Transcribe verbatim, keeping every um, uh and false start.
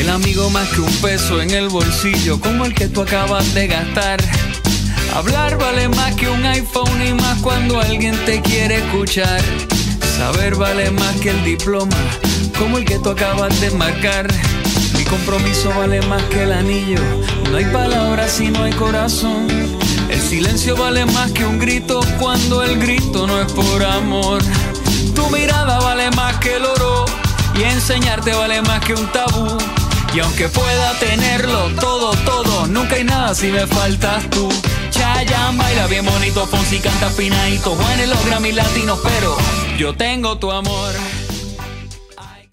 El amigo más que un peso en el bolsillo, como el que tú acabas de gastar. Hablar vale más que un iPhone y más cuando alguien te quiere escuchar. Saber vale más que el diploma, como el que tú acabas de marcar. Mi compromiso vale más que el anillo. No hay palabras si no hay corazón. El silencio vale más que un grito cuando el grito no es por amor. Tu mirada vale más que el oro y enseñarte vale más que un tabú. Y aunque pueda tenerlo todo, todo, nunca hay nada si me faltas tú. Chayanne baila bien bonito, Fonsi canta finadito, Juanes los Grammy latinos, pero yo tengo tu amor.